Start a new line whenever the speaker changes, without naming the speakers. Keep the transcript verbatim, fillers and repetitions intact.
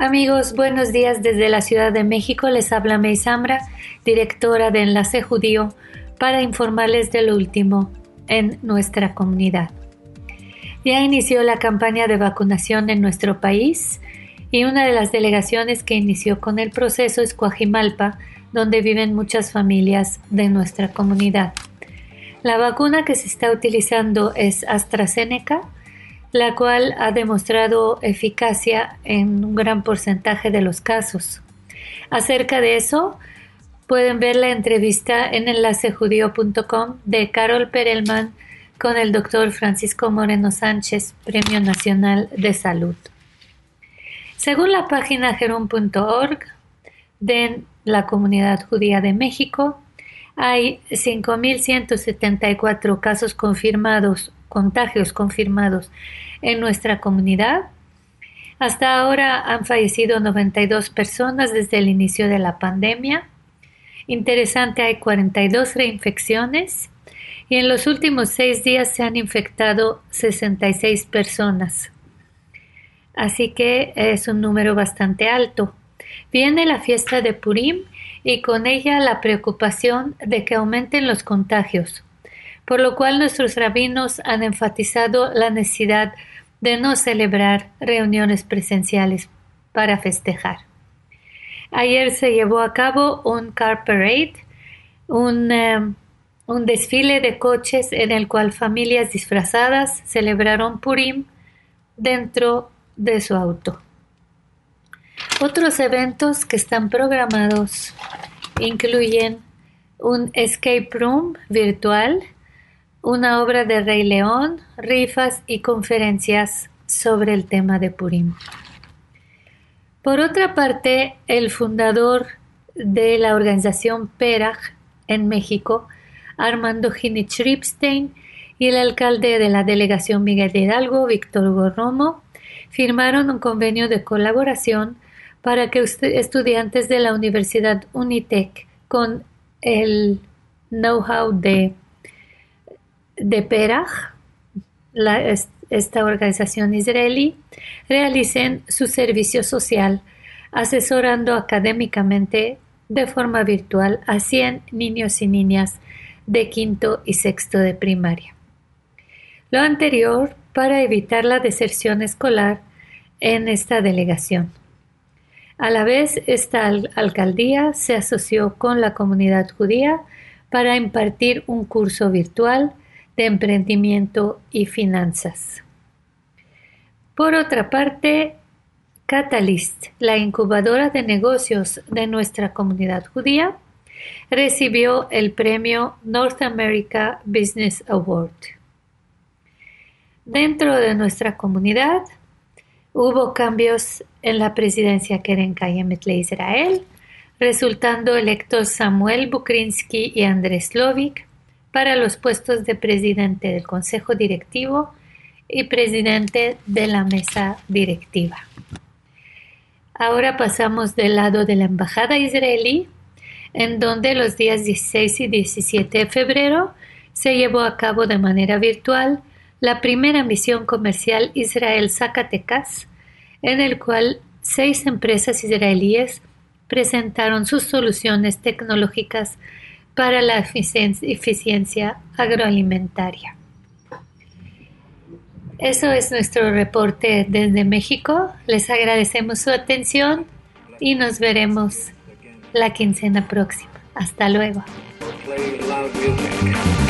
Amigos, buenos días desde la Ciudad de México. Les habla May Zambra, directora de Enlace Judío, para informarles de lo último en nuestra comunidad. Ya inició la campaña de vacunación en nuestro país y una de las delegaciones que inició con el proceso es Coajimalpa, donde viven muchas familias de nuestra comunidad. La vacuna que se está utilizando es AstraZeneca, la cual ha demostrado eficacia en un gran porcentaje de los casos. Acerca de eso, pueden ver la entrevista en enlace judío punto com de Carol Perelman con el doctor Francisco Moreno Sánchez, Premio Nacional de Salud. Según la página jerón punto org de la Comunidad Judía de México, hay cinco mil ciento setenta y cuatro casos confirmados, contagios confirmados en nuestra comunidad. Hasta ahora han fallecido noventa y dos personas desde el inicio de la pandemia. Interesante, hay cuarenta y dos reinfecciones y en los últimos seis días se han infectado sesenta y seis personas. Así que es un número bastante alto. Viene la fiesta de Purim y con ella la preocupación de que aumenten los contagios, por lo cual nuestros rabinos han enfatizado la necesidad de no celebrar reuniones presenciales para festejar. Ayer se llevó a cabo un car parade, un, um, un desfile de coches en el cual familias disfrazadas celebraron Purim dentro de su auto. Otros eventos que están programados incluyen un escape room virtual, una obra de Rey León, rifas y conferencias sobre el tema de Purim. Por otra parte, el fundador de la organización Peraj en México, Armando Ginich Ripstein, y el alcalde de la delegación Miguel de Hidalgo, Víctor Gorromo, firmaron un convenio de colaboración para que estudiantes de la Universidad Unitec con el know-how de, de Peraj, la, esta organización israelí, realicen su servicio social asesorando académicamente de forma virtual a cien niños y niñas de quinto y sexto de primaria. Lo anterior para evitar la deserción escolar en esta delegación. A la vez, esta al- alcaldía se asoció con la comunidad judía para impartir un curso virtual de emprendimiento y finanzas. Por otra parte, Catalyst, la incubadora de negocios de nuestra comunidad judía, recibió el premio North America Business Award. Dentro de nuestra comunidad, hubo cambios en la presidencia Keren Kayemet le Israel, resultando electos Samuel Bukrinsky y Andrés Lovik para los puestos de presidente del Consejo Directivo y presidente de la mesa directiva. Ahora pasamos del lado de la embajada israelí, en donde los días dieciséis y diecisiete de febrero se llevó a cabo de manera virtual la primera misión comercial Israel-Zacatecas, en el cual seis empresas israelíes presentaron sus soluciones tecnológicas para la eficiencia agroalimentaria. Eso es nuestro reporte desde México. Les agradecemos su atención y nos veremos la quincena próxima. Hasta luego.